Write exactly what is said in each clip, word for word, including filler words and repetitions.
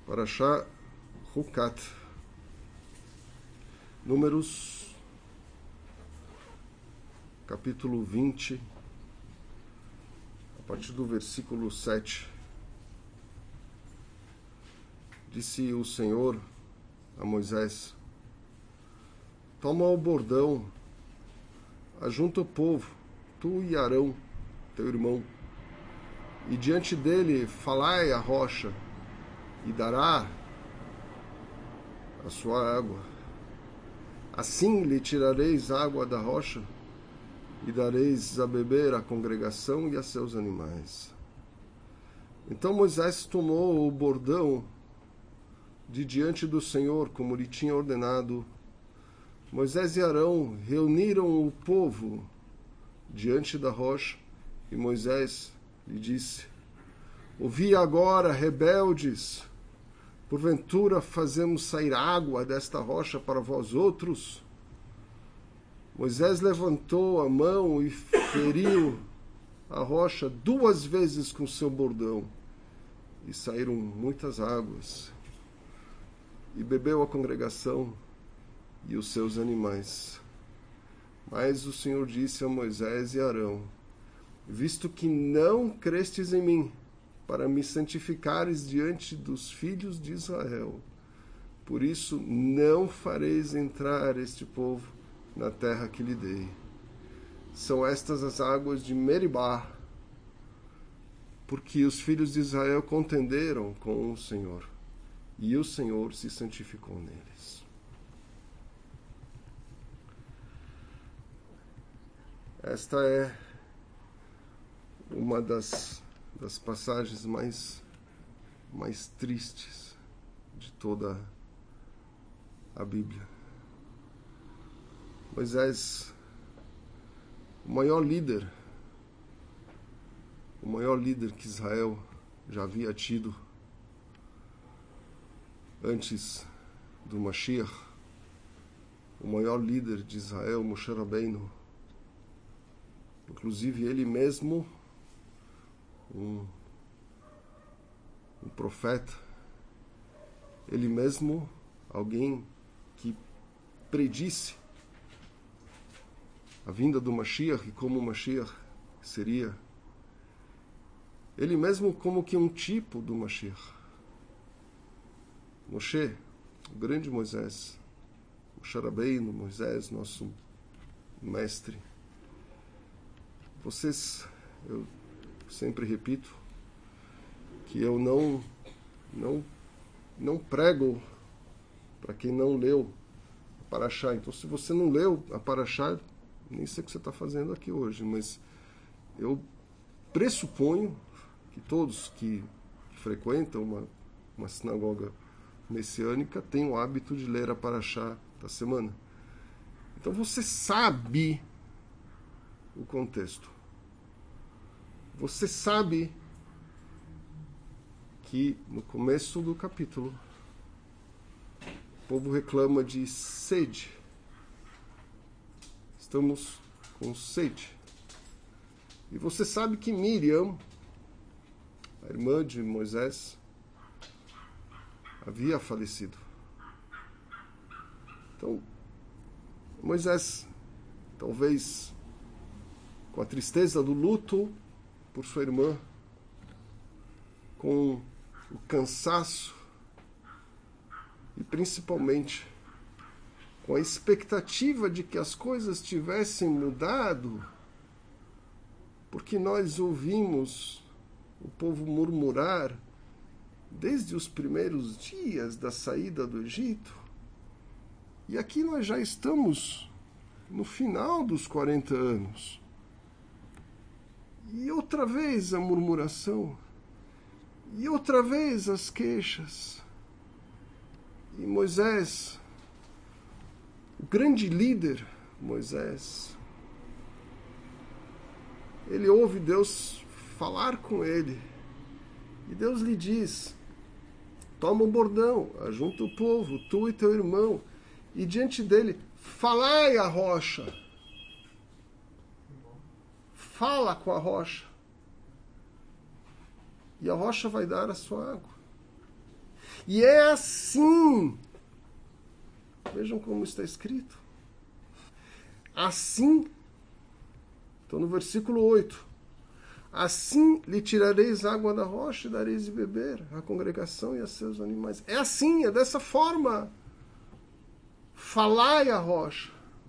Parashá Hukat, Números, capítulo vinte, a partir do versículo sete. Disse o Senhor a Moisés: toma o bordão, ajunta o povo, tu e Arão, teu irmão, e diante dele falai a rocha, e dará a sua água. Assim lhe tirareis água da rocha, e dareis a beber à congregação e a seus animais. Então Moisés tomou o bordão de diante do Senhor, como lhe tinha ordenado. Moisés e Arão reuniram o povo diante da rocha, e Moisés lhe disse: ouvi agora, rebeldes, porventura fazemos sair água desta rocha para vós outros? Moisés levantou a mão e feriu a rocha duas vezes com seu bordão, e saíram muitas águas, e bebeu a congregação e os seus animais. Mas o Senhor disse a Moisés e Arão: visto que não crestes em mim, para me santificares diante dos filhos de Israel, por isso não fareis entrar este povo na terra que lhe dei. São estas as águas de Meribá, porque os filhos de Israel contenderam com o Senhor, e o Senhor se santificou neles. Esta é uma das, das passagens mais, mais tristes de toda a Bíblia. Moisés, o maior líder, o maior líder que Israel já havia tido antes do Mashiach, o maior líder de Israel, Moshe Rabbeinu, inclusive ele mesmo, um, um profeta, ele mesmo, alguém que predisse a vinda do Mashiach e como o Mashiach seria, ele mesmo como que um tipo do Mashiach. Moshe, o grande Moisés, Moshe Rabbeinu, Moisés, nosso mestre. Vocês, eu sempre repito que eu não, não, não prego para quem não leu a Parashá. Então, se você não leu a Parashá, nem sei o que você está fazendo aqui hoje, mas eu pressuponho que todos que frequentam uma, uma sinagoga messiânica têm o hábito de ler a Parashá da semana. Então você sabe o contexto. Você sabe que no começo do capítulo o povo reclama de sede. Estamos com sede. E você sabe que Miriam, a irmã de Moisés, havia falecido. Então, Moisés, talvez com a tristeza do luto por sua irmã, com o cansaço e principalmente com a expectativa de que as coisas tivessem mudado, porque nós ouvimos o povo murmurar desde os primeiros dias da saída do Egito, e aqui nós já estamos no final dos quarenta anos. E outra vez a murmuração, e outra vez as queixas. E Moisés, o grande líder Moisés, ele ouve Deus falar com ele, e Deus lhe diz: toma o bordão, ajunta o povo, tu e teu irmão, e diante dele falai a rocha. Fala com a rocha, e a rocha vai dar a sua água. E é assim. Vejam como está escrito. Assim, estou no versículo oito. Assim lhe tirareis água da rocha e dareis de beber à congregação e a seus animais. É assim, é dessa forma. Falai a rocha.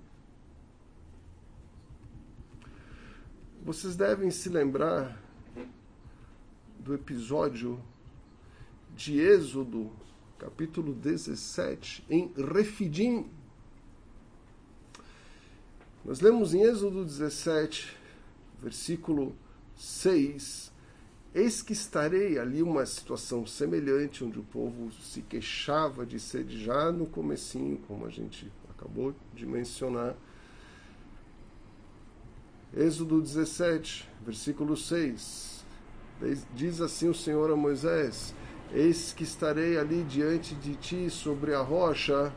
Vocês devem se lembrar do episódio de Êxodo, capítulo dezessete, em Refidim. Nós lemos em Êxodo dezessete, versículo seis, eis que estarei ali uma situação semelhante, onde o povo se queixava de sede já no comecinho, como a gente acabou de mencionar. Êxodo dezessete, versículo seis, diz assim o Senhor a Moisés, eis que estarei ali diante de ti sobre a rocha,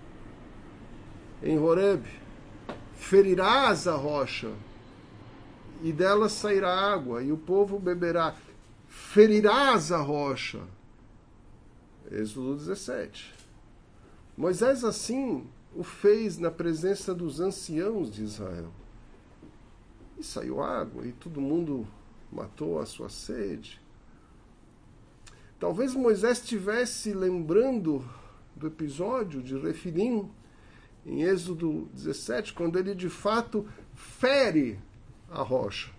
em Horebe, ferirás a rocha, e dela sairá água, e o povo beberá. Ferirás a rocha. Êxodo dezessete. Moisés assim o fez na presença dos anciãos de Israel. E saiu água, e todo mundo matou a sua sede. Talvez Moisés estivesse lembrando do episódio de Refidim, em Êxodo dezessete, quando ele de fato fere a rocha.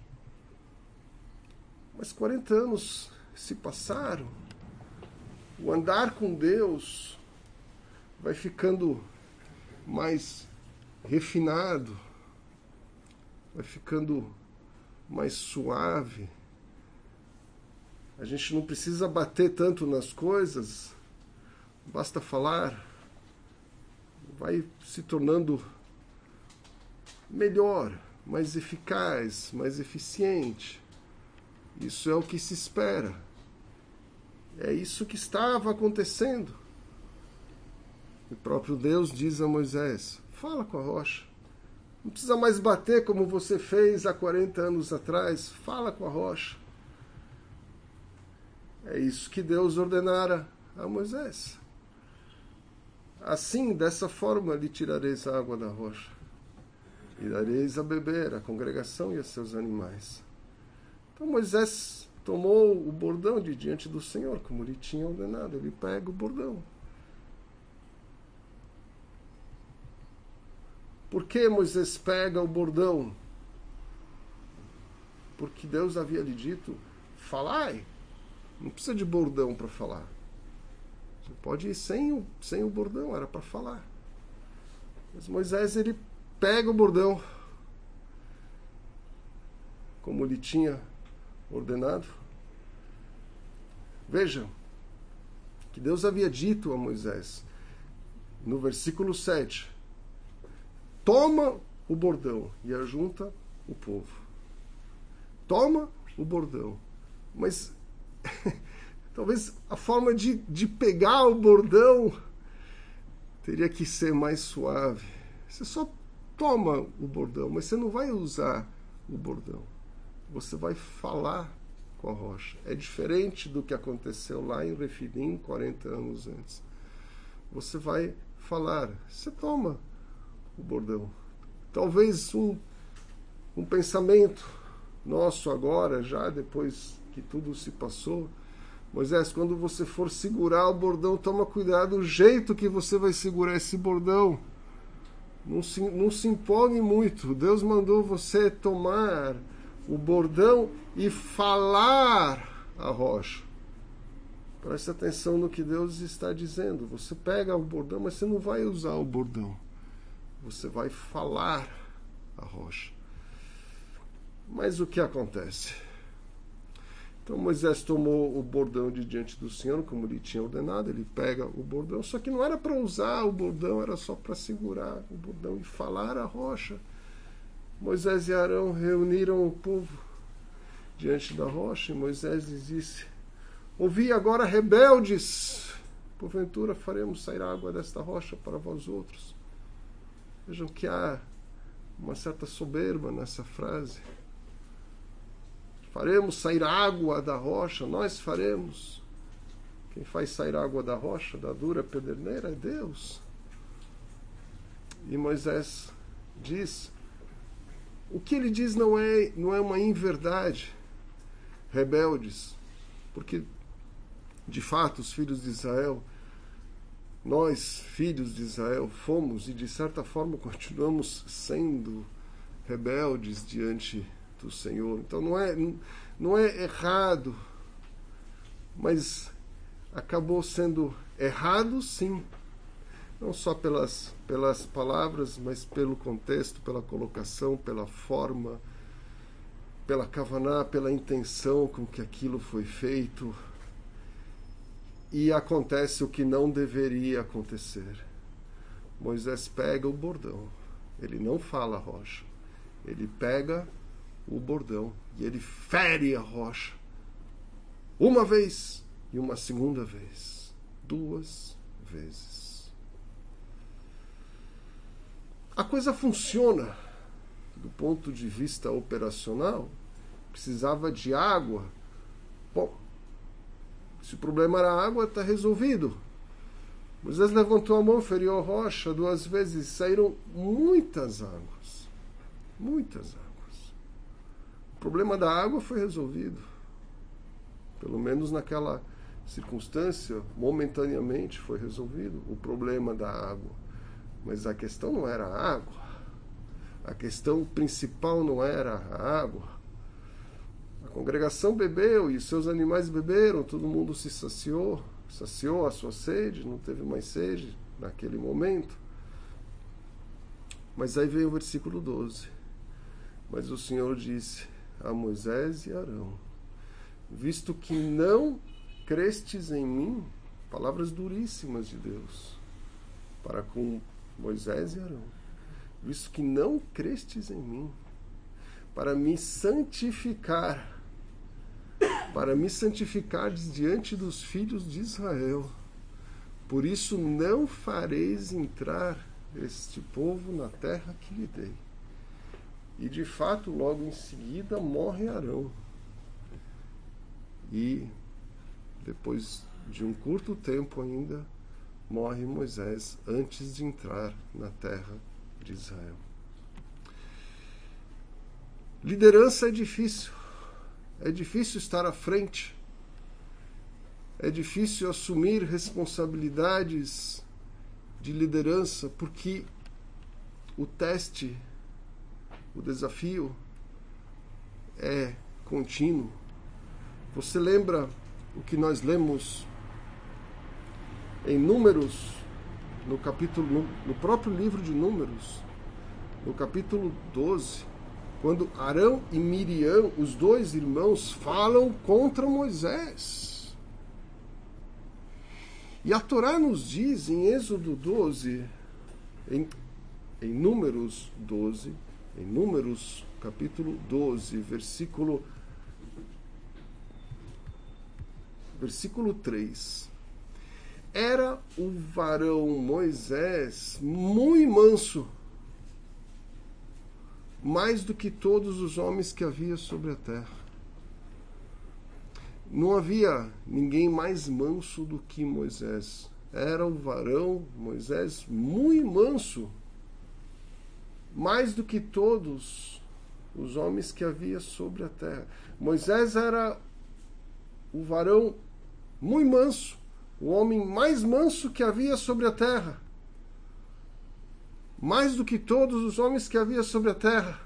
Mas quarenta anos se passaram, o andar com Deus vai ficando mais refinado, vai ficando mais suave. A gente não precisa bater tanto nas coisas, basta falar, vai se tornando melhor, mais eficaz, mais eficiente. Isso é o que se espera. É isso que estava acontecendo. O próprio Deus diz a Moisés, fala com a rocha. Não precisa mais bater como você fez há quarenta anos atrás. Fala com a rocha. É isso que Deus ordenara a Moisés. Assim, dessa forma, lhe tirareis a água da rocha. E dareis a beber à congregação e a seus animais. Então Moisés tomou o bordão de diante do Senhor, como lhe tinha ordenado. Ele pega o bordão. Por que Moisés pega o bordão? Porque Deus havia lhe dito, falai. Não precisa de bordão para falar. Você pode ir sem o, sem o bordão, era para falar. Mas Moisés, ele pega o bordão, como lhe tinha ordenado. Veja, que Deus havia dito a Moisés, no versículo sete, toma o bordão e ajunta o povo. Toma o bordão. Mas talvez a forma de, de pegar o bordão teria que ser mais suave. Você só toma o bordão, mas você não vai usar o bordão. Você vai falar com a rocha. É diferente do que aconteceu lá em Refidim, quarenta anos antes. Você vai falar. Você toma o bordão. Talvez um, um pensamento nosso agora, já depois que tudo se passou, Moisés, quando você for segurar o bordão, toma cuidado o jeito que você vai segurar esse bordão. Não se, não se empolgue muito. Deus mandou você tomar o bordão e falar a rocha. Preste atenção no que Deus está dizendo. Você pega o bordão, mas você não vai usar o bordão. Você vai falar a rocha. Mas o que acontece? Então Moisés tomou o bordão de diante do Senhor, como lhe tinha ordenado, ele pega o bordão, só que não era para usar o bordão, era só para segurar o bordão e falar a rocha. Moisés e Arão reuniram o povo diante da rocha, e Moisés lhes disse, ouvi agora, rebeldes, porventura faremos sair água desta rocha para vós outros. Vejam que há uma certa soberba nessa frase. Faremos sair água da rocha, nós faremos. Quem faz sair água da rocha, da dura pederneira, é Deus. E Moisés diz, o que ele diz não é, não é uma inverdade, rebeldes, porque, de fato, os filhos de Israel, nós, filhos de Israel, fomos e, de certa forma, continuamos sendo rebeldes diante do Senhor. Então, não é, não é errado, mas acabou sendo errado, sim, não só pelas, pelas palavras, mas pelo contexto, pela colocação, pela forma, pela kavaná, pela intenção com que aquilo foi feito. E acontece o que não deveria acontecer. Moisés pega o bordão, ele não fala a rocha, ele pega o bordão e ele fere a rocha uma vez e uma segunda vez, duas vezes. A coisa funciona do ponto de vista operacional. Precisava de água. Bom, se o problema era a água, está resolvido. Moisés levantou a mão, feriu a rocha duas vezes, saíram muitas águas. Muitas águas. O problema da água foi resolvido. Pelo menos naquela circunstância, momentaneamente foi resolvido o problema da água. Mas a questão não era a água. A questão principal não era a água. A congregação bebeu e os seus animais beberam, todo mundo se saciou, saciou a sua sede, não teve mais sede naquele momento. Mas aí veio o versículo doze. Mas o Senhor disse a Moisés e Arão, visto que não crestes em mim, palavras duríssimas de Deus para com Moisés e Arão, visto que não crestes em mim, para me santificar, para me santificares diante dos filhos de Israel, por isso não fareis entrar este povo na terra que lhe dei. E de fato, logo em seguida, morre Arão. E depois de um curto tempo ainda, morre Moisés antes de entrar na terra de Israel. Liderança é difícil. É difícil estar à frente. É difícil assumir responsabilidades de liderança, porque o teste, o desafio é contínuo. Você lembra o que nós lemos em Números, no capítulo, no, no próprio livro de Números, no capítulo doze, quando Arão e Miriam, os dois irmãos, falam contra Moisés. E a Torá nos diz em Êxodo doze, em, em Números doze, em Números capítulo doze, versículo, versículo três. Era o varão Moisés muito manso, mais do que todos os homens que havia sobre a terra. Não havia ninguém mais manso do que Moisés. Era o varão Moisés muito manso, mais do que todos os homens que havia sobre a terra. Moisés era o varão muito manso, o homem mais manso que havia sobre a terra. Mais do que todos os homens que havia sobre a terra.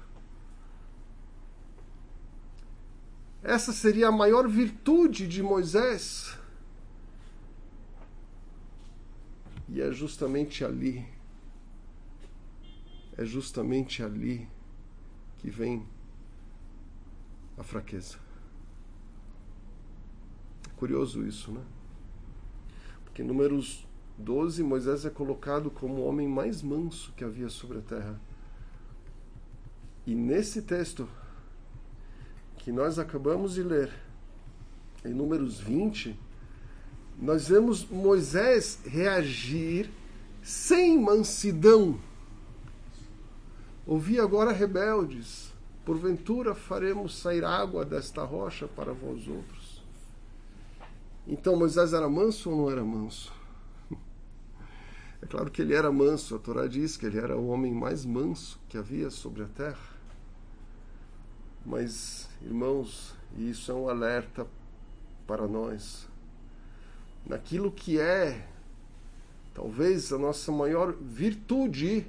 Essa seria a maior virtude de Moisés. E é justamente ali, é justamente ali que vem a fraqueza. É curioso isso, né? Porque em Números doze, Moisés é colocado como o homem mais manso que havia sobre a terra. E nesse texto que nós acabamos de ler, em Números vinte, nós vemos Moisés reagir sem mansidão. Ouvi agora, rebeldes, porventura faremos sair água desta rocha para vós outros. Então Moisés era manso ou não era manso? É claro que ele era manso, a Torá diz que ele era o homem mais manso que havia sobre a terra. Mas, irmãos, isso é um alerta para nós. Naquilo que é, talvez, a nossa maior virtude,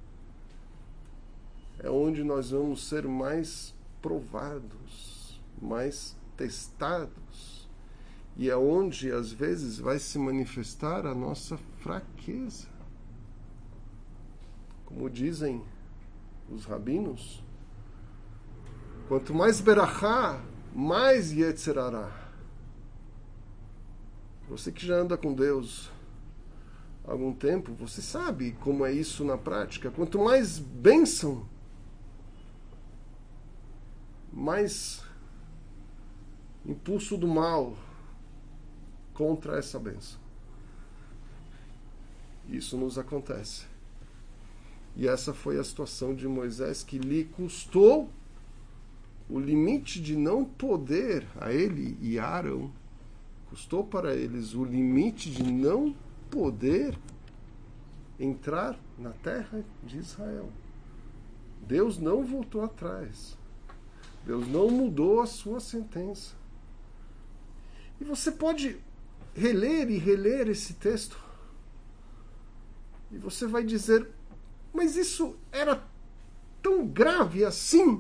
é onde nós vamos ser mais provados, mais testados. E é onde, às vezes, vai se manifestar a nossa fraqueza. Como dizem os rabinos, quanto mais berachá, mais yetzerará. Você que já anda com Deus há algum tempo, você sabe como é isso na prática. Quanto mais bênção, mais impulso do mal contra essa bênção. Isso nos acontece. E essa foi a situação de Moisés, que lhe custou o limite de não poder, a ele e a Arão, custou para eles o limite de não poder entrar na terra de Israel. Deus não voltou atrás. Deus não mudou a sua sentença. E você pode reler e reler esse texto. E você vai dizer, mas isso era tão grave assim?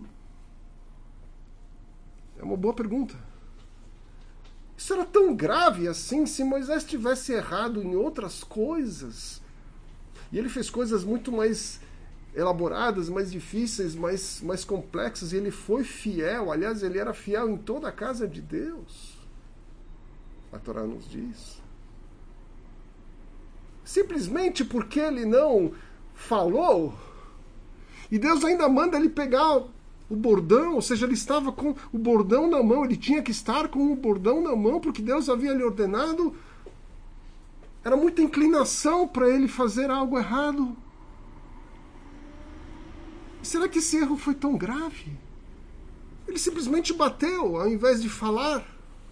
É uma boa pergunta. Isso era tão grave assim? Se Moisés tivesse errado em outras coisas, e ele fez coisas muito mais elaboradas, mais difíceis, mais, mais complexas, e ele foi fiel, aliás, ele era fiel em toda a casa de Deus. A Torá nos diz. Simplesmente porque ele não falou, e Deus ainda manda ele pegar o bordão, ou seja, ele estava com o bordão na mão, ele tinha que estar com o bordão na mão, porque Deus havia lhe ordenado. Era muita inclinação para ele fazer algo errado. Será que esse erro foi tão grave? Ele simplesmente bateu, ao invés de falar.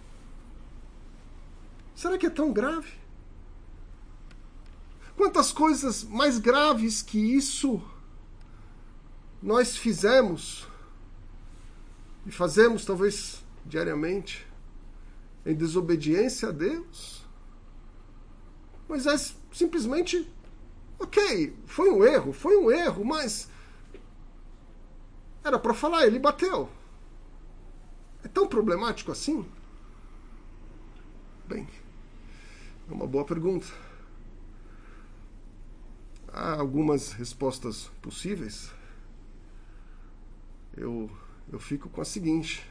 Será que é tão grave? Quantas coisas mais graves que isso nós fizemos e fazemos talvez diariamente em desobediência a Deus? Moisés simplesmente, ok, foi um erro, foi um erro, mas era para falar, ele bateu. É tão problemático assim? Bem, é uma boa pergunta. Há algumas respostas possíveis. Eu, eu fico com a seguinte.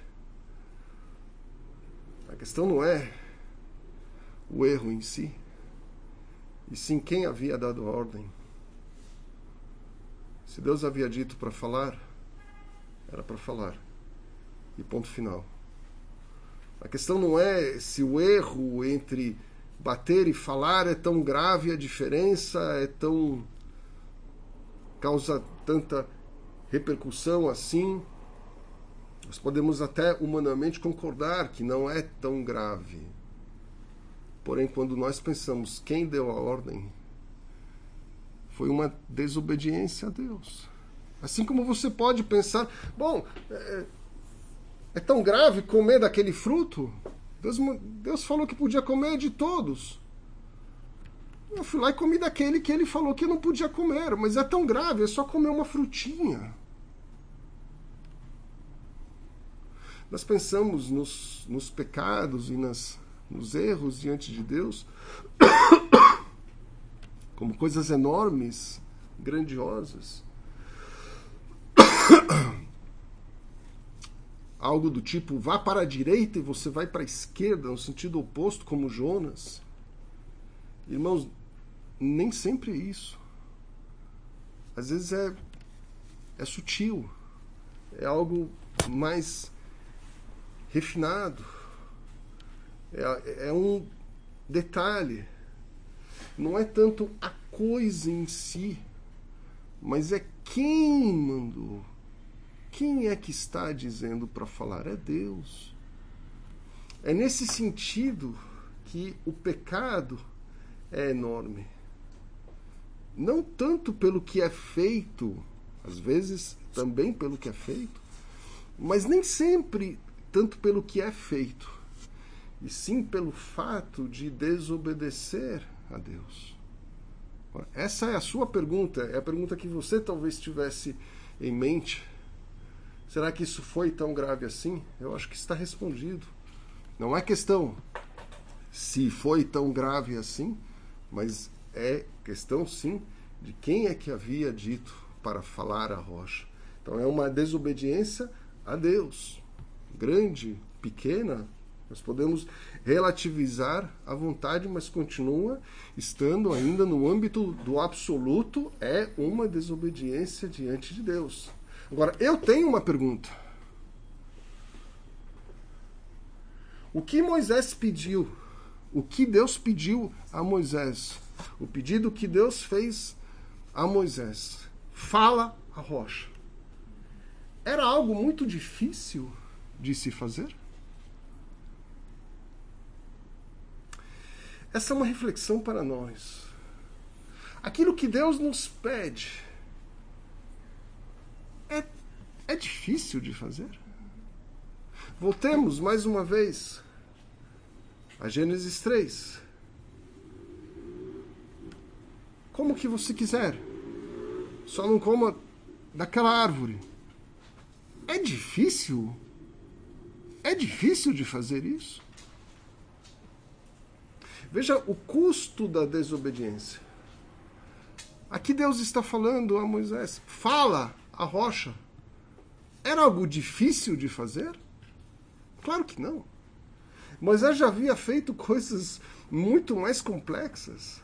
A questão não é o erro em si, e sim quem havia dado a ordem. Se Deus havia dito para falar, era para falar. E ponto final. A questão não é se o erro entre bater e falar é tão grave, a diferença é tão... causa tanta repercussão assim. Nós podemos até humanamente concordar que não é tão grave. Porém, quando nós pensamos quem deu a ordem, foi uma desobediência a Deus. Assim como você pode pensar, bom, é, é tão grave comer daquele fruto? Deus, Deus falou que podia comer de todos. Eu fui lá e comi daquele que ele falou que eu não podia comer, mas é tão grave, é só comer uma frutinha. Nós pensamos nos, nos pecados e nas, nos erros diante de Deus como coisas enormes, grandiosas. Algo do tipo, vá para a direita e você vai para a esquerda, no sentido oposto, como Jonas. Irmãos, nem sempre é isso. Às vezes é, é sutil, é algo mais refinado, é, é um detalhe. Não é tanto a coisa em si, mas é quem mandou. Quem é que está dizendo para falar? É Deus. É nesse sentido que o pecado é enorme. Não tanto pelo que é feito, às vezes também pelo que é feito, mas nem sempre tanto pelo que é feito, e sim pelo fato de desobedecer a Deus. Essa é a sua pergunta, é a pergunta que você talvez tivesse em mente. Será que isso foi tão grave assim? Eu acho que está respondido. Não é questão se foi tão grave assim, mas é questão, sim, de quem é que havia dito para falar a rocha. Então é uma desobediência a Deus. Grande, pequena, nós podemos relativizar à vontade, mas continua estando ainda no âmbito do absoluto, é uma desobediência diante de Deus. Agora, eu tenho uma pergunta. O que Moisés pediu? O que Deus pediu a Moisés? O pedido que Deus fez a Moisés. Fala a rocha. Era algo muito difícil de se fazer? Essa é uma reflexão para nós. Aquilo que Deus nos pede é, é difícil de fazer? Voltemos mais uma vez a Gênesis três. Como que você quiser. Só não coma daquela árvore. É difícil? É difícil de fazer isso? Veja o custo da desobediência. Aqui Deus está falando a Moisés, fala a rocha. Era algo difícil de fazer? Claro que não. Moisés já havia feito coisas muito mais complexas.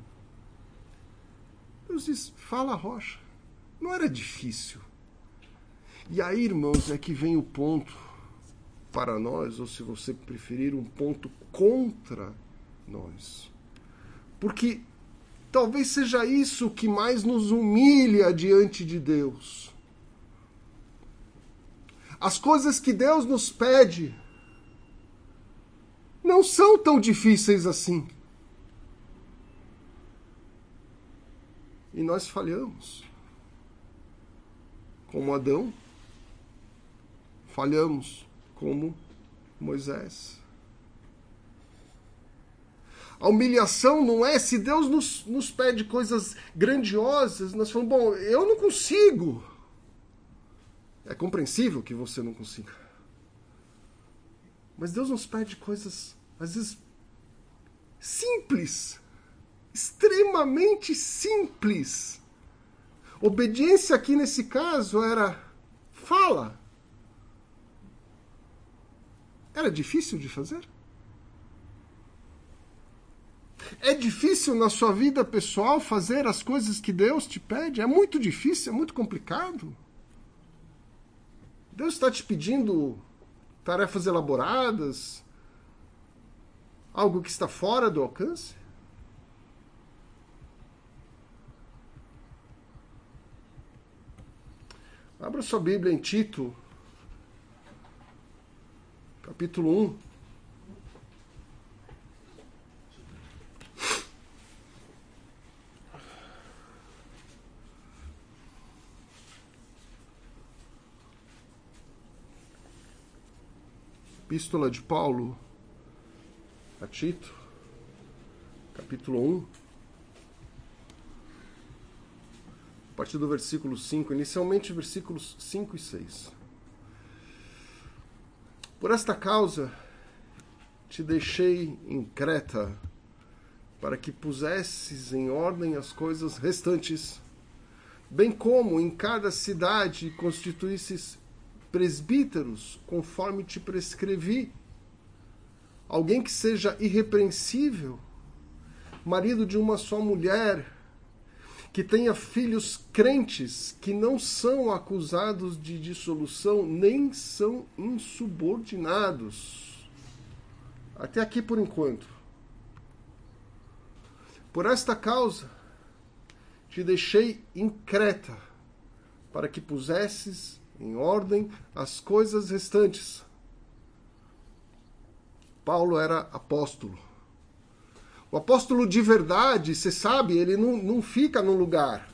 Deus diz, fala a rocha. Não era difícil. E aí, irmãos, é que vem o ponto para nós, ou se você preferir, um ponto contra nós. Porque talvez seja isso que mais nos humilha diante de Deus. As coisas que Deus nos pede não são tão difíceis assim. E nós falhamos. Como Adão, falhamos como Moisés. A humilhação não é se Deus nos, nos pede coisas grandiosas, nós falamos, bom, eu não consigo. É compreensível que você não consiga. Mas Deus nos pede coisas, às vezes, simples. Extremamente simples. Obediência aqui nesse caso era fala. Era difícil de fazer? É difícil na sua vida pessoal fazer as coisas que Deus te pede? É muito difícil, é muito complicado. Deus está te pedindo tarefas elaboradas, algo que está fora do alcance? Abra sua Bíblia em Tito, capítulo um. Epístola de Paulo a Tito, capítulo um, a partir do versículo cinco, inicialmente versículos cinco e seis. Por esta causa te deixei em Creta, para que pusesses em ordem as coisas restantes, bem como em cada cidade constituísses presbíteros, conforme te prescrevi, alguém que seja irrepreensível, marido de uma só mulher, que tenha filhos crentes, que não são acusados de dissolução, nem são insubordinados. Até aqui por enquanto. Por esta causa, te deixei em Creta, para que pusesses em ordem as coisas restantes. Paulo era apóstolo, O apóstolo de verdade, você sabe, ele não, não fica num lugar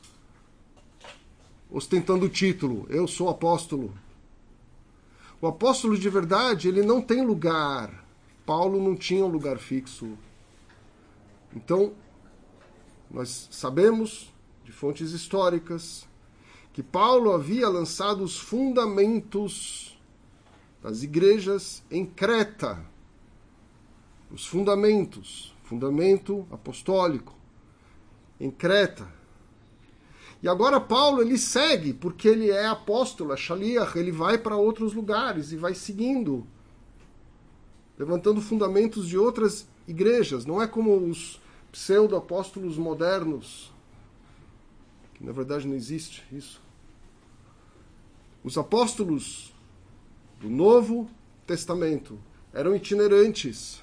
ostentando o título, eu sou apóstolo. O apóstolo de verdade, ele não tem lugar. Paulo não tinha um lugar fixo. Então, nós sabemos, de fontes históricas, que Paulo havia lançado os fundamentos das igrejas em Creta. Os fundamentos, fundamento apostólico, em Creta. E agora Paulo, ele segue, porque ele é apóstolo, é shaliach, ele vai para outros lugares e vai seguindo, levantando fundamentos de outras igrejas. Não é como os pseudo-apóstolos modernos, que na verdade não existe isso. Os apóstolos do Novo Testamento eram itinerantes.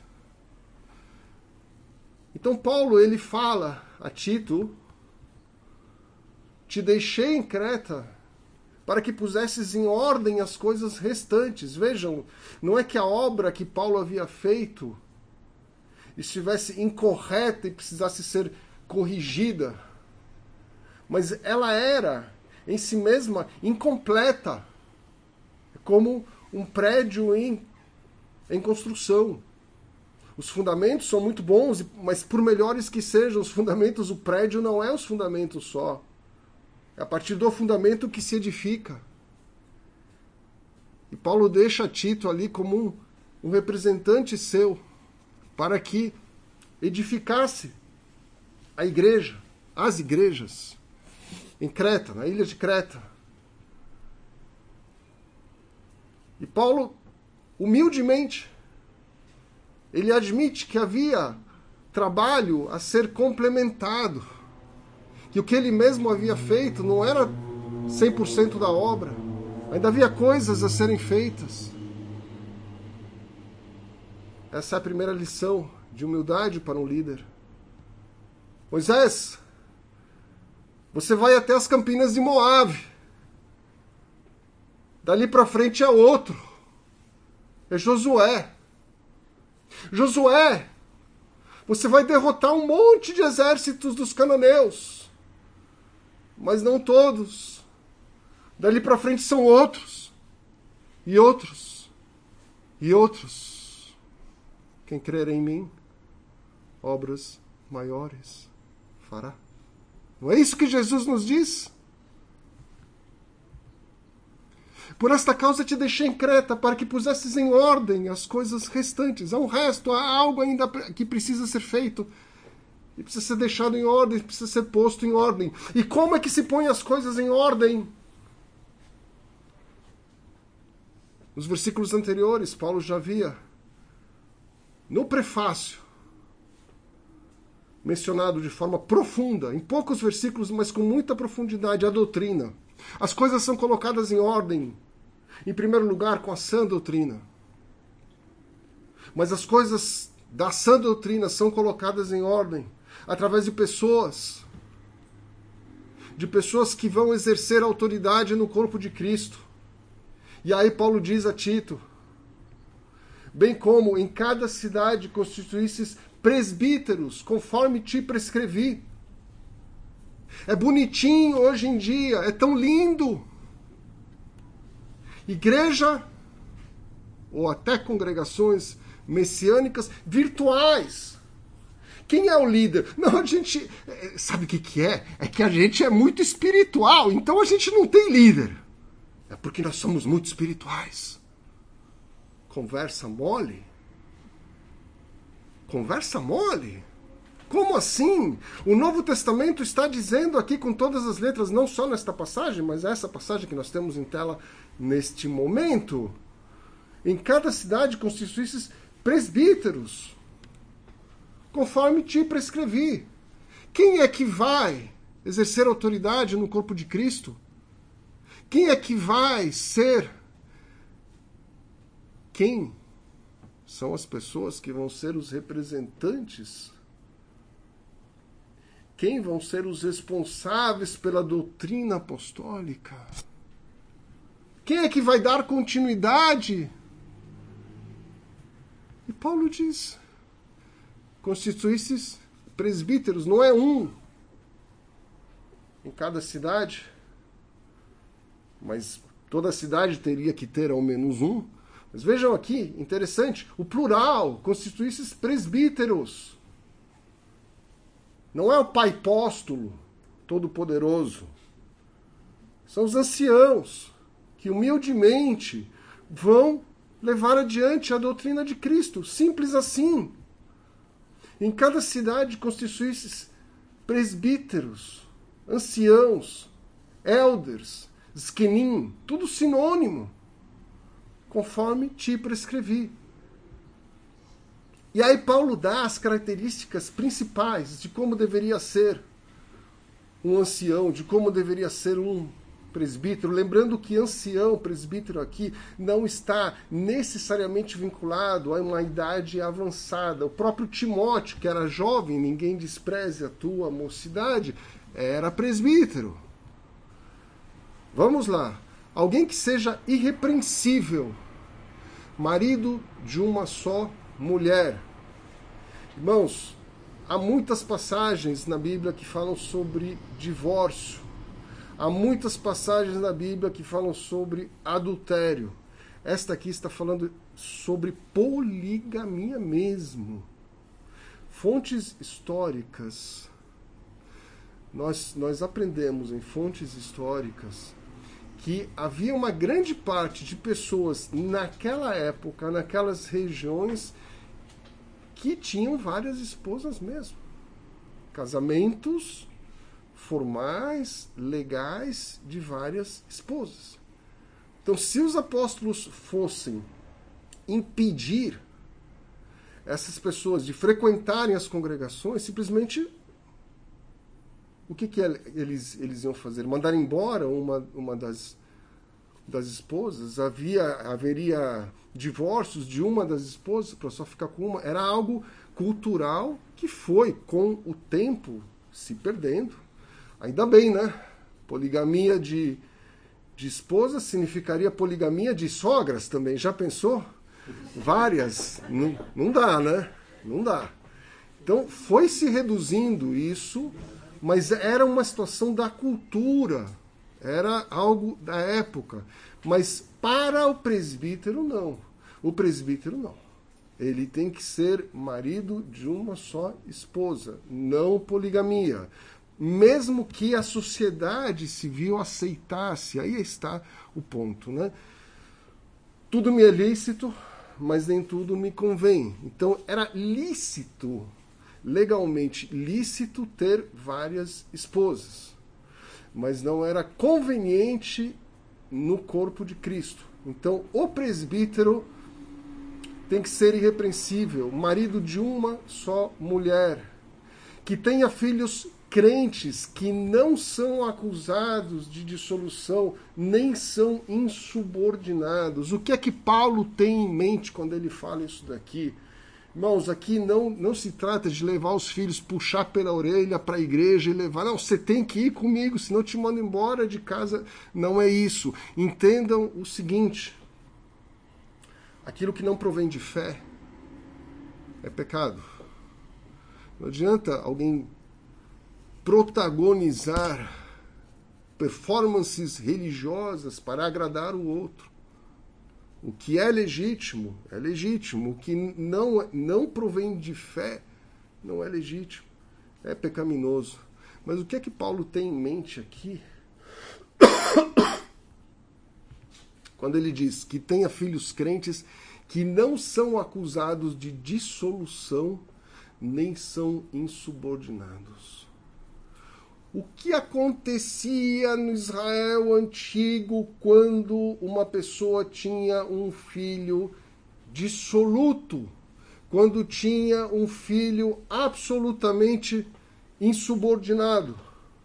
Então Paulo, ele fala a Tito: te deixei em Creta para que pusesses em ordem as coisas restantes. Vejam, não é que a obra que Paulo havia feito estivesse incorreta e precisasse ser corrigida, mas ela era, em si mesma, incompleta, como um prédio em, em construção. Os fundamentos são muito bons, mas por melhores que sejam os fundamentos, o prédio não é os fundamentos só. É a partir do fundamento que se edifica. E Paulo deixa Tito ali como um, um representante seu, para que edificasse a igreja, as igrejas, em Creta, na ilha de Creta. E Paulo, humildemente, ele admite que havia trabalho a ser complementado, que o que ele mesmo havia feito não era cem por cento da obra, ainda havia coisas a serem feitas. Essa é a primeira lição de humildade para um líder. Moisés, você vai até as campinas de Moabe. Dali para frente é outro. É Josué. Josué, você vai derrotar um monte de exércitos dos cananeus. Mas não todos. Dali para frente são outros. E outros. E outros. Quem crer em mim, obras maiores fará. Não é isso que Jesus nos diz? Por esta causa te deixei em Creta, para que pusesses em ordem as coisas restantes. Há um resto, há algo ainda que precisa ser feito. E precisa ser deixado em ordem, precisa ser posto em ordem. E como é que se põe as coisas em ordem? Nos versículos anteriores, Paulo já havia, no prefácio, mencionado de forma profunda, em poucos versículos, mas com muita profundidade, a doutrina. As coisas são colocadas em ordem, em primeiro lugar, com a sã doutrina. Mas as coisas da sã doutrina são colocadas em ordem através de pessoas, de pessoas que vão exercer autoridade no corpo de Cristo. E aí Paulo diz a Tito: bem como em cada cidade constituísses presbíteros, conforme te prescrevi. É bonitinho hoje em dia, é tão lindo. Igreja, ou até congregações messiânicas virtuais. Quem é o líder? Não, a gente... Sabe o que que é? É que a gente é muito espiritual, então a gente não tem líder. É porque nós somos muito espirituais. Conversa mole? Conversa mole? Como assim? O Novo Testamento está dizendo aqui com todas as letras, não só nesta passagem, mas essa passagem que nós temos em tela neste momento. Em cada cidade constituísses presbíteros, conforme te prescrevi. Quem é que vai exercer autoridade no corpo de Cristo? Quem é que vai ser? Quem são as pessoas que vão ser os representantes? Quem vão ser os responsáveis pela doutrina apostólica? Quem é que vai dar continuidade? E Paulo diz: constituísse presbíteros, não é um em cada cidade, mas toda cidade teria que ter ao menos um. Mas vejam aqui, interessante, o plural, constituísse presbíteros. Não é o pai apóstolo, todo-poderoso. São os anciãos que humildemente vão levar adiante a doutrina de Cristo. Simples assim. Em cada cidade constituísse presbíteros, anciãos, elders, zkenim, tudo sinônimo, conforme te prescrevi. E aí Paulo dá as características principais de como deveria ser um ancião, de como deveria ser um presbítero, lembrando que ancião, presbítero aqui, não está necessariamente vinculado a uma idade avançada. O próprio Timóteo, que era jovem, ninguém despreze a tua mocidade, era presbítero. Vamos lá. Alguém que seja irrepreensível, marido de uma só mulher. Irmãos, há muitas passagens na Bíblia que falam sobre divórcio. Há muitas passagens na Bíblia que falam sobre adultério. Esta aqui está falando sobre poligamia mesmo. Fontes históricas. Nós, nós aprendemos em fontes históricas que havia uma grande parte de pessoas naquela época, naquelas regiões, que tinham várias esposas mesmo. Casamentos formais, legais, de várias esposas. Então, se os apóstolos fossem impedir essas pessoas de frequentarem as congregações, simplesmente, o que, que eles, eles iam fazer? Mandar embora uma, uma das, das esposas? Havia, haveria divórcios de uma das esposas para só ficar com uma? Era algo cultural que foi, com o tempo, se perdendo. Ainda bem, né? Poligamia de, de esposas significaria poligamia de sogras também. Já pensou? Várias. Não, não dá, né? Não dá. Então, foi se reduzindo isso, mas era uma situação da cultura. Era algo da época. Mas para o presbítero, não. O presbítero, não. Ele tem que ser marido de uma só esposa. Não poligamia. Mesmo que a sociedade civil aceitasse, aí está o ponto, né? Tudo me é lícito, mas nem tudo me convém. Então, era lícito, legalmente lícito, ter várias esposas, mas não era conveniente no corpo de Cristo. Então, o presbítero tem que ser irrepreensível, marido de uma só mulher, que tenha filhos crentes que não são acusados de dissolução, nem são insubordinados. O que é que Paulo tem em mente quando ele fala isso daqui? Irmãos, aqui não, não se trata de levar os filhos, puxar pela orelha para a igreja e levar. Não, você tem que ir comigo, senão eu te mando embora de casa. Não é isso. Entendam o seguinte: aquilo que não provém de fé é pecado. Não adianta alguém protagonizar performances religiosas para agradar o outro. O que é legítimo, é legítimo. O que não, não provém de fé, não é legítimo. É pecaminoso. Mas o que é que Paulo tem em mente aqui? Quando ele diz que tenha filhos crentes que não são acusados de dissolução, nem são insubordinados. O que acontecia no Israel antigo quando uma pessoa tinha um filho dissoluto? Quando tinha um filho absolutamente insubordinado?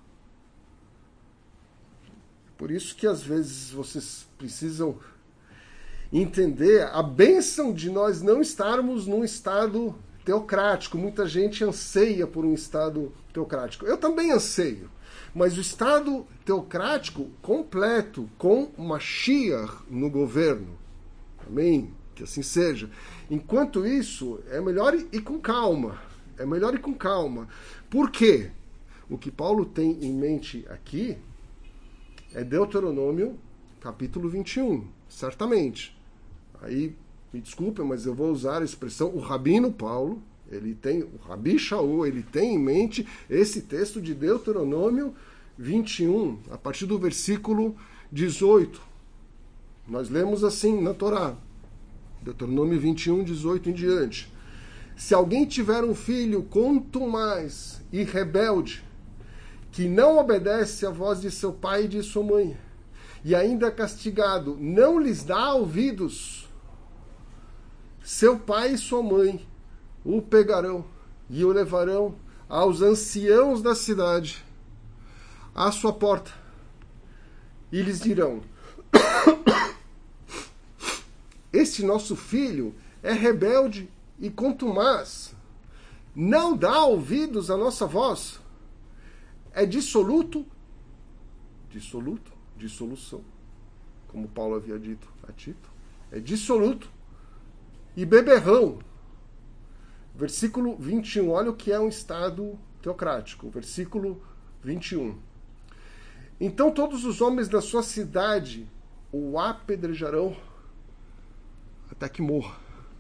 Por isso que às vezes vocês precisam entender a bênção de nós não estarmos num estado teocrático. Muita gente anseia por um estado teocrático. Eu também anseio. Mas o estado teocrático completo, com Mashiach no governo. Amém? Que assim seja. Enquanto isso, é melhor ir com calma. é melhor ir com calma. Por quê? O que Paulo tem em mente aqui é Deuteronômio, capítulo vinte e um, certamente. Aí, me desculpem, mas eu vou usar a expressão, o Rabino Paulo, ele tem, o Rabi Shaul, ele tem em mente esse texto de Deuteronômio vinte e um, a partir do versículo dezoito. Nós lemos assim na Torá, Deuteronômio vinte e um, dezoito em diante. Se alguém tiver um filho contumaz e rebelde, que não obedece à voz de seu pai e de sua mãe, e ainda castigado, não lhes dá ouvidos, seu pai e sua mãe o pegarão e o levarão aos anciãos da cidade, à sua porta, e lhes dirão: este nosso filho é rebelde e contumaz, não dá ouvidos à nossa voz, é dissoluto, dissoluto, dissolução, como Paulo havia dito a Tito, é dissoluto e beberrão. Versículo vinte e um, olha o que é um estado teocrático, versículo vinte e um. Então todos os homens da sua cidade o apedrejarão até que morra.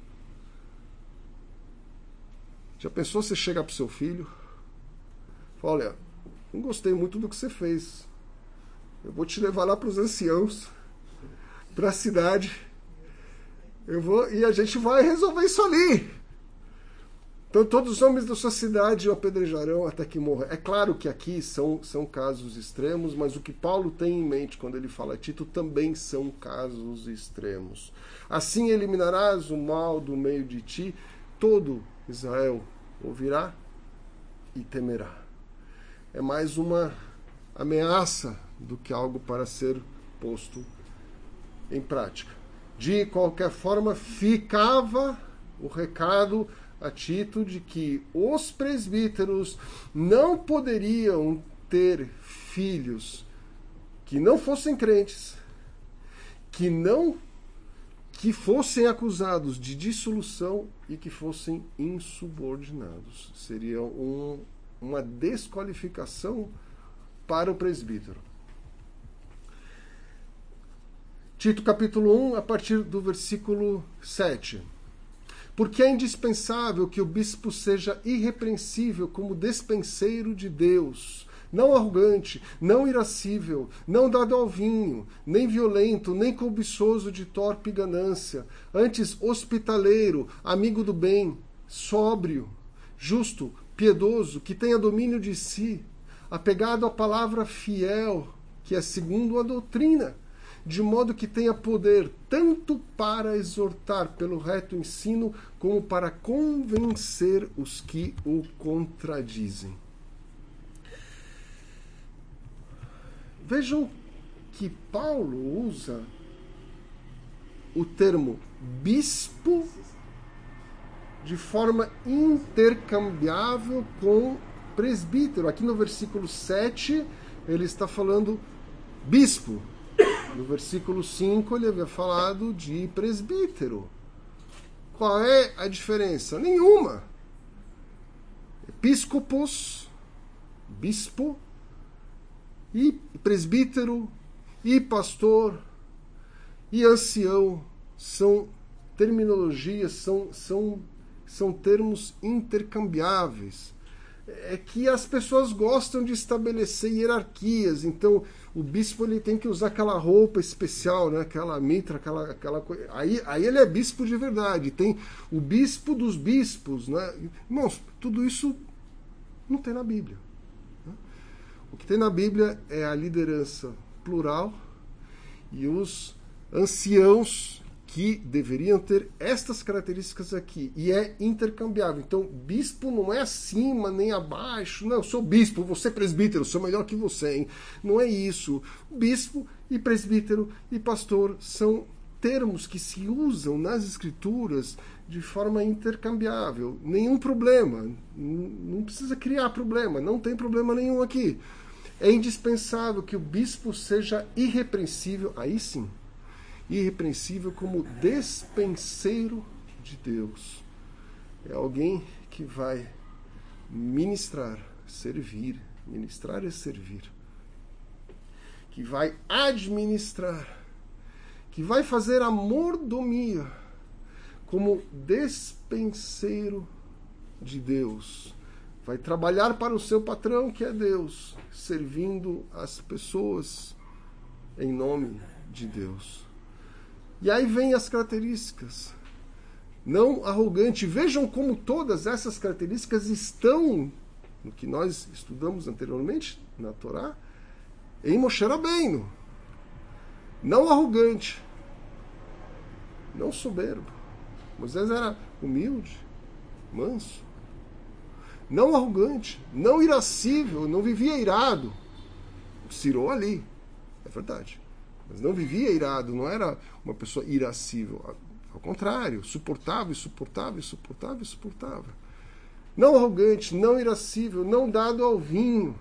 Já pensou você chegar para o seu filho e falar: olha, não gostei muito do que você fez, eu vou te levar lá para os anciãos, para a cidade, eu vou, e a gente vai resolver isso ali. Então todos os homens da sua cidade o apedrejarão até que morra. É claro que aqui são, são casos extremos, mas o que Paulo tem em mente quando ele fala a Tito também são casos extremos. Assim eliminarás o mal do meio de ti, todo Israel ouvirá e temerá. É mais uma ameaça do que algo para ser posto em prática. De qualquer forma, ficava o recado a Tito de que os presbíteros não poderiam ter filhos que não fossem crentes, que não que fossem acusados de dissolução e que fossem insubordinados. Seria um, uma desqualificação para o presbítero. Tito capítulo um, a partir do versículo sete. Porque é indispensável que o bispo seja irrepreensível como despenseiro de Deus, não arrogante, não irascível, não dado ao vinho, nem violento, nem cobiçoso de torpe ganância, antes hospitaleiro, amigo do bem, sóbrio, justo, piedoso, que tenha domínio de si, apegado à palavra fiel, que é segundo a doutrina, de modo que tenha poder tanto para exortar pelo reto ensino, como para convencer os que o contradizem. Vejam que Paulo usa o termo bispo de forma intercambiável com presbítero. Aqui no versículo sete, ele está falando bispo. No versículo cinco, ele havia falado de presbítero. Qual é a diferença? Nenhuma. Episcopos, bispo, e presbítero, e pastor, e ancião são terminologias, são, são, são termos intercambiáveis. É que as pessoas gostam de estabelecer hierarquias. Então, o bispo ele tem que usar aquela roupa especial, né? Aquela mitra, aquela, aquela coisa. Aí, aí ele é bispo de verdade. Tem o bispo dos bispos, né? Irmãos, tudo isso não tem na Bíblia. Né? O que tem na Bíblia é a liderança plural e os anciãos que deveriam ter estas características aqui, e é intercambiável. Então, bispo não é acima nem abaixo. Não, eu sou bispo, você é presbítero, sou melhor que você, hein? Não é isso. Bispo e presbítero e pastor são termos que se usam nas escrituras de forma intercambiável. Nenhum problema. Não precisa criar problema. Não tem problema nenhum aqui. É indispensável que o bispo seja irrepreensível, aí sim, irrepreensível como despenseiro de Deus. É alguém que vai ministrar, servir. Ministrar é servir. Que vai administrar, que vai fazer a mordomia como despenseiro de Deus. Vai trabalhar para o seu patrão, que é Deus, servindo as pessoas em nome de Deus. E aí vem as características. Não arrogante. Vejam como todas essas características estão no que nós estudamos anteriormente na Torá, em Moshe Rabbeinu. Não arrogante, não soberbo. Moisés era humilde, manso. Não arrogante, não irascível, não vivia irado. Cirou ali, é verdade. Mas não vivia irado, não era uma pessoa irascível. Ao contrário, suportável, suportável, suportável, suportável. Não arrogante, não irascível, não dado ao vinho.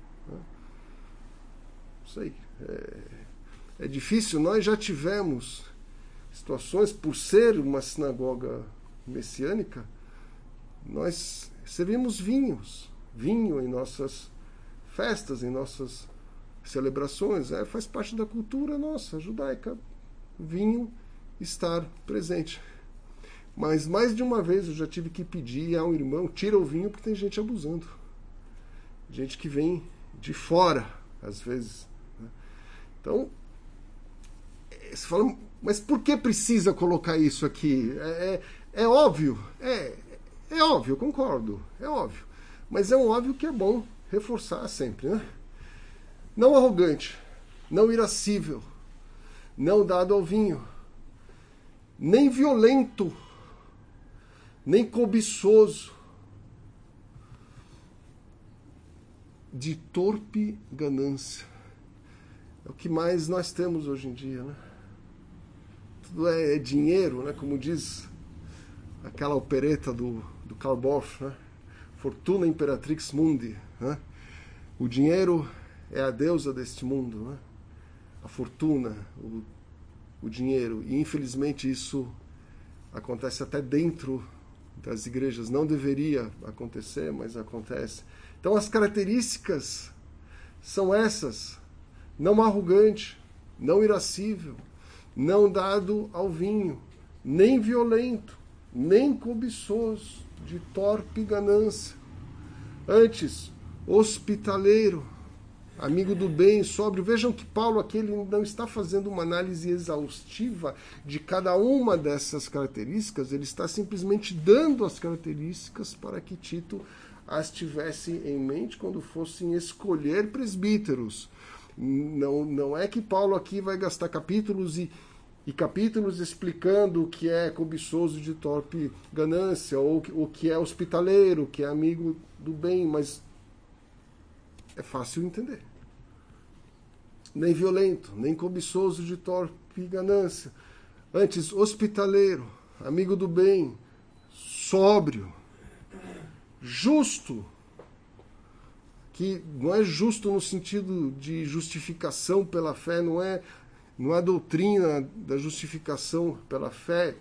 Não sei. É, é difícil, nós já tivemos situações, por ser uma sinagoga messiânica, nós servimos vinhos, vinho em nossas festas, em nossas celebrações. É, faz parte da cultura nossa, judaica, vinho estar presente. Mas mais de uma vez eu já tive que pedir a um irmão, tira o vinho porque tem gente abusando. Gente que vem de fora, às vezes. Né? Então, você fala, mas por que precisa colocar isso aqui? É, é, é óbvio, é, é óbvio, eu concordo, é óbvio. Mas é um óbvio que é bom reforçar sempre. Né? Não arrogante, não irascível, não dado ao vinho, nem violento, nem cobiçoso, de torpe ganância. É o que mais nós temos hoje em dia, né? Tudo é, é dinheiro, né? Como diz aquela opereta do, do Karl Boff, né? Fortuna Imperatrix Mundi, né? O dinheiro é a deusa deste mundo, né? A fortuna, o, o dinheiro. E infelizmente isso acontece até dentro das igrejas. Não deveria acontecer, mas acontece. Então as características são essas: não arrogante, não irascível, não dado ao vinho, nem violento, nem cobiçoso, de torpe ganância. Antes, hospitaleiro, amigo do bem, sóbrio. Vejam que Paulo aqui ele não está fazendo uma análise exaustiva de cada uma dessas características, ele está simplesmente dando as características para que Tito as tivesse em mente quando fossem escolher presbíteros. Não, não é que Paulo aqui vai gastar capítulos e, e capítulos explicando o que é cobiçoso de torpe ganância, ou o que é hospitaleiro, o que é amigo do bem, mas é fácil entender. Nem violento, nem cobiçoso de torpe ganância. Antes, hospitaleiro, amigo do bem, sóbrio, justo, que não é justo no sentido de justificação pela fé, não é, não é a doutrina da justificação pela fé.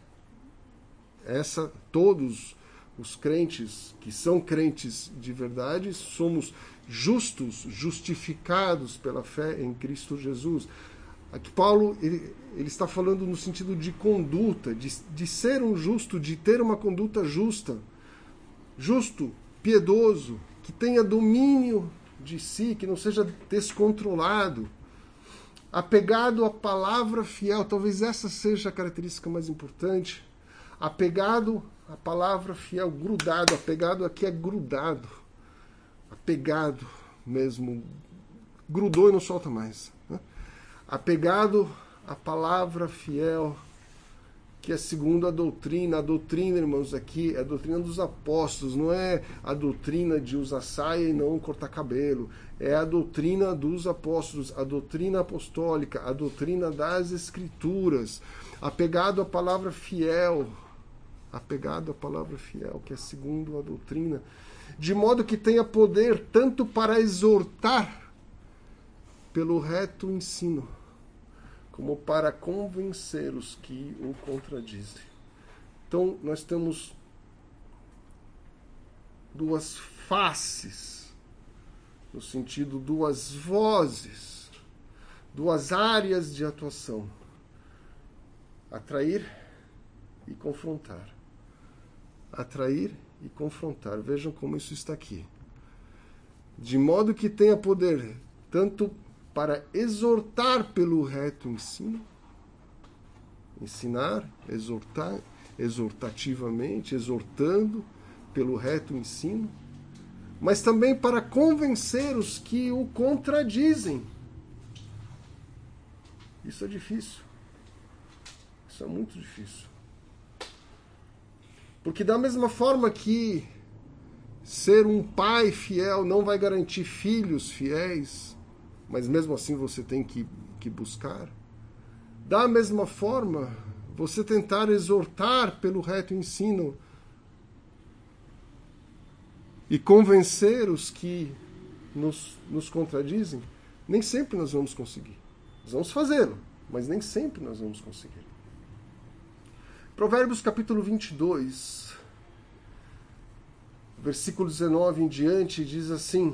Essa, todos os crentes que são crentes de verdade, somos justos, justificados pela fé em Cristo Jesus. Aqui Paulo ele, ele está falando no sentido de conduta, de, de ser um justo, de ter uma conduta justa, justo, piedoso, que tenha domínio de si, que não seja descontrolado, apegado à palavra fiel. Talvez essa seja a característica mais importante. Apegado à palavra fiel, grudado. Apegado aqui é grudado, apegado mesmo, grudou e não solta mais, né? Apegado à palavra fiel, que é segundo a doutrina. A doutrina, irmãos, aqui é a doutrina dos apóstolos, não é a doutrina de usar saia e não cortar cabelo. É a doutrina dos apóstolos, a doutrina apostólica, a doutrina das escrituras. Apegado à palavra fiel, apegado à palavra fiel, que é segundo a doutrina, de modo que tenha poder tanto para exortar pelo reto ensino, como para convencer os que o contradizem. Então, nós temos duas faces, no sentido duas vozes, duas áreas de atuação: atrair e confrontar. Atrair e confrontar. Vejam como isso está aqui. De modo que tenha poder tanto para exortar pelo reto ensino, ensinar, exortar, exortativamente, exortando pelo reto ensino, mas também para convencer os que o contradizem. Isso é difícil. Isso é muito difícil. Porque da mesma forma que ser um pai fiel não vai garantir filhos fiéis, mas mesmo assim você tem que, que buscar, da mesma forma, você tentar exortar pelo reto ensino e convencer os que nos, nos contradizem, nem sempre nós vamos conseguir. Nós vamos fazê-lo, mas nem sempre nós vamos conseguir. Provérbios capítulo vinte e dois, versículo dezenove em diante, diz assim: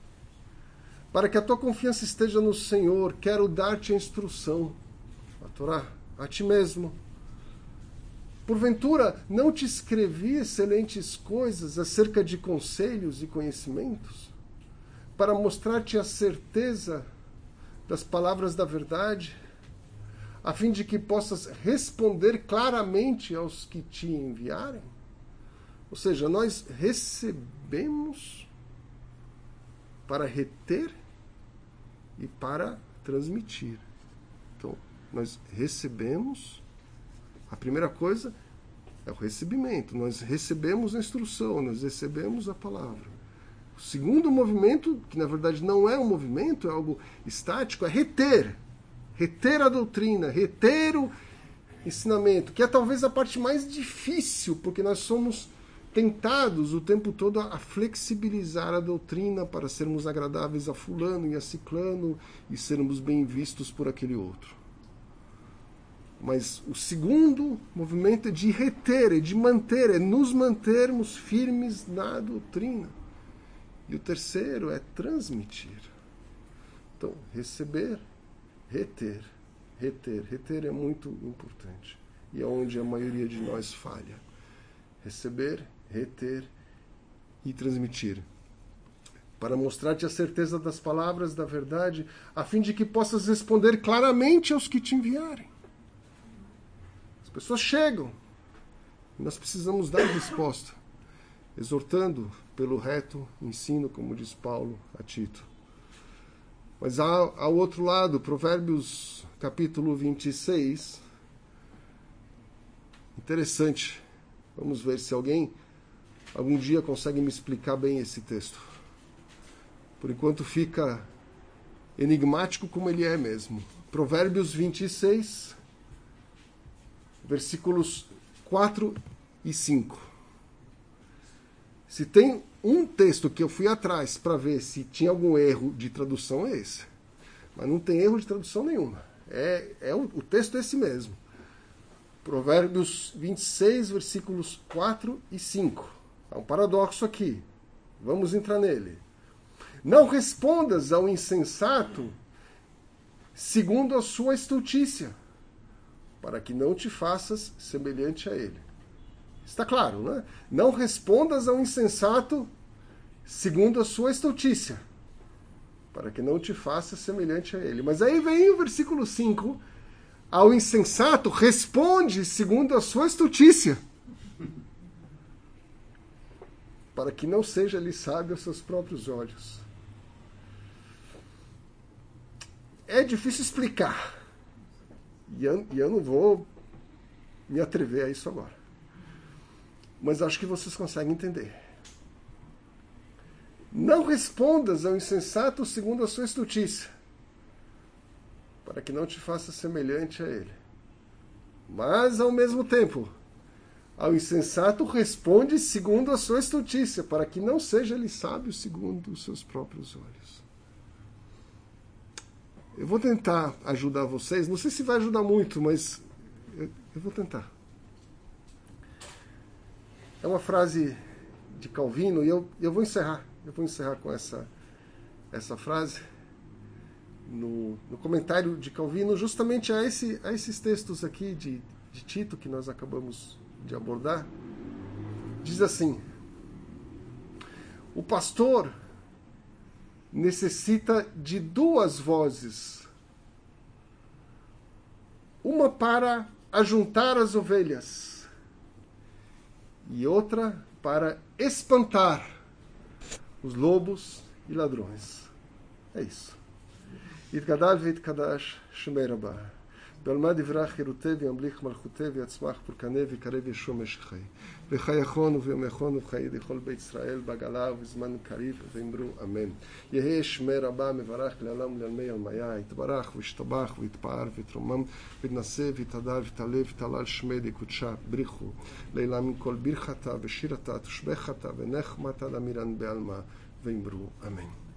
para que a tua confiança esteja no Senhor, quero dar-te a instrução, a Torá, a ti mesmo. Porventura, não te escrevi excelentes coisas acerca de conselhos e conhecimentos, para mostrar-te a certeza das palavras da verdade, a fim de que possas responder claramente aos que te enviarem? Ou seja, nós recebemos para reter e para transmitir. Então, nós recebemos, a primeira coisa é o recebimento. Nós recebemos a instrução, nós recebemos a palavra. O segundo movimento, que na verdade não é um movimento, é algo estático, é reter. Reter a doutrina, reter o ensinamento, que é talvez a parte mais difícil, porque nós somos tentados o tempo todo a flexibilizar a doutrina para sermos agradáveis a fulano e a ciclano e sermos bem vistos por aquele outro. Mas o segundo movimento é de reter, é de manter, é nos mantermos firmes na doutrina. E o terceiro é transmitir. Então, receber, reter, reter, reter é muito importante. E é onde a maioria de nós falha. Receber, reter e transmitir. Para mostrar-te a certeza das palavras da verdade, a fim de que possas responder claramente aos que te enviarem. As pessoas chegam e nós precisamos dar resposta, exortando pelo reto ensino, como diz Paulo a Tito. Mas há, ao outro lado, Provérbios capítulo vinte e seis, interessante. Vamos ver se alguém algum dia consegue me explicar bem esse texto. Por enquanto fica enigmático como ele é mesmo. Provérbios vinte e seis, versículos quatro e cinco. Se tem um texto que eu fui atrás para ver se tinha algum erro de tradução, é esse. Mas não tem erro de tradução nenhuma. É, é o, o texto é esse mesmo. Provérbios vinte e seis, versículos quatro e cinco. Há um paradoxo aqui. Vamos entrar nele. Não respondas ao insensato segundo a sua estultícia, para que não te faças semelhante a ele. Está claro, né? Não respondas ao insensato segundo a sua estultícia, para que não te faças semelhante a ele. Mas aí vem o versículo cinco. Ao insensato responde segundo a sua estultícia, para que não seja lhe sábio aos seus próprios olhos. É difícil explicar, e eu, e eu não vou me atrever a isso agora. Mas acho que vocês conseguem entender. Não respondas ao insensato segundo a sua estultícia, para que não te faça semelhante a ele. Mas, ao mesmo tempo, ao insensato responde segundo a sua estultícia, para que não seja ele sábio segundo os seus próprios olhos. Eu vou tentar ajudar vocês, não sei se vai ajudar muito, mas eu, eu vou tentar. É uma frase de Calvino, e eu, eu vou encerrar, eu vou encerrar com essa, essa frase, no, no comentário de Calvino, justamente a, esse, a esses textos aqui de, de Tito, que nós acabamos de abordar. Diz assim: o pastor necessita de duas vozes, uma para ajuntar as ovelhas e outra para espantar os lobos e ladrões. É isso. Yitgadal v'yitkadash Shemei Rabbah. בעלמא דברי חירותי וימליך מלכותי ויצמח פורקנה ויקרב ישוע משכי. וחייכון ובימיכון וחיי לכל בית ישראל בעגלה ובזמן קריב ואמרו אמן. יהא שמי רבה מברך לעולם ולעלמי עלמיה, יתברך וישתבח ויתפאר ויתרומם ויתנשא ויתהדר ויתעלה ויתהלל שמי דקודשה בריחו לעילם עם כל ברכתה ושירתה תושבחתה ונחמתה למירן בעלמא ואמרו אמן.